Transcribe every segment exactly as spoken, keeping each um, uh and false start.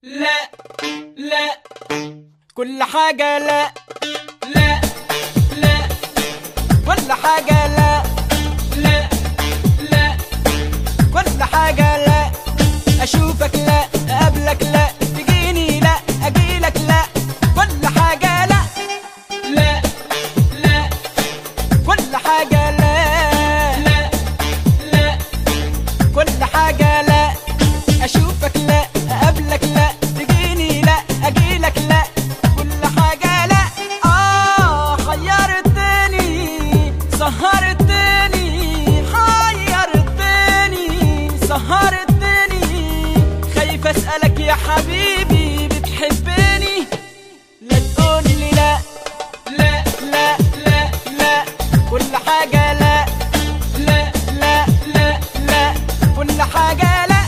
لا لا كل حاجة لا لا لا كل حاجة لا لا لا كل حاجة لا أشوفك لا أقابلك لا تجيني لا أجيلك لا كل حاجة لا لا لا كل حاجة لا لا لا كل حاجة لا أشوفك لا أقابلك لا تجيني لا أجيلك لا كل حاجة لا. آه حيرتني سهرتني حيرتني سهرتني خايف أسألك يا حبيبي بتحبني لا تقولي لا لا لا لا لا كل حاجة لا لا لا لا لا كل حاجة لا.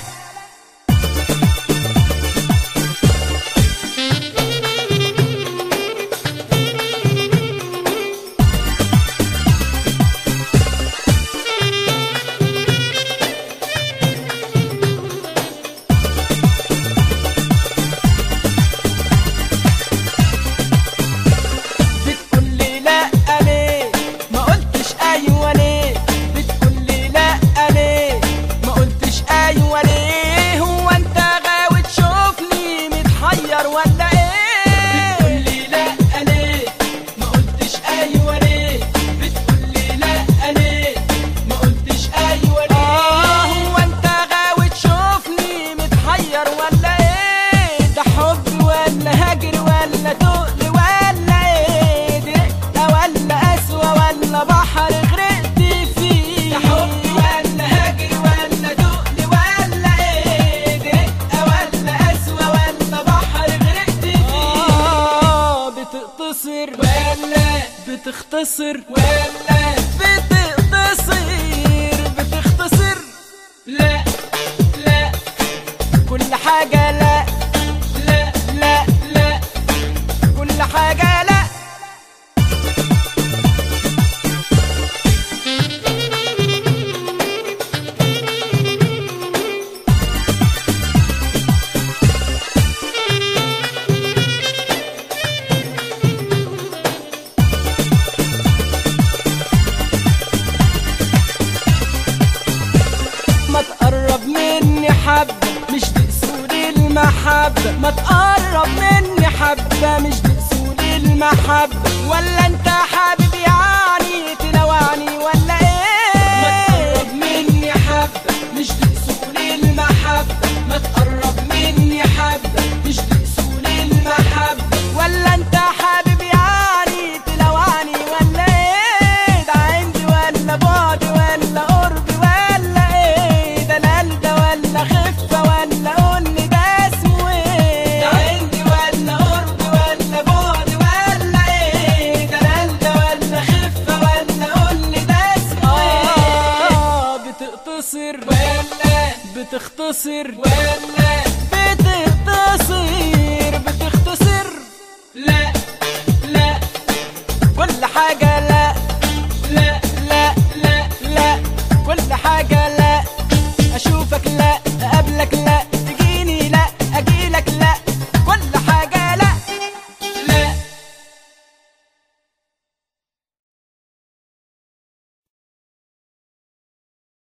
بتختصر ولا بتقتصر بتختصر لا لا كل حاجة لا لا لا لا كل حاجة لا. ما تقرب مني حبة مش بأصول المحبة ما تقرب مني حبة مش بأصول المحبة ولا انت حابب يعني تنوعني ولا ايه. ما تقرب مني حبة مش بأصول المحبة ما تقرب مني حبة مش بأصول المحبة ولا انت حابب يعني تنوعني ولا ايه. ده عندي ولا بعد ولا قرب بتختصر ولا بتقتصر بتختصر لا لا كل حاجة لا لا لا لا لا كل حاجة لا.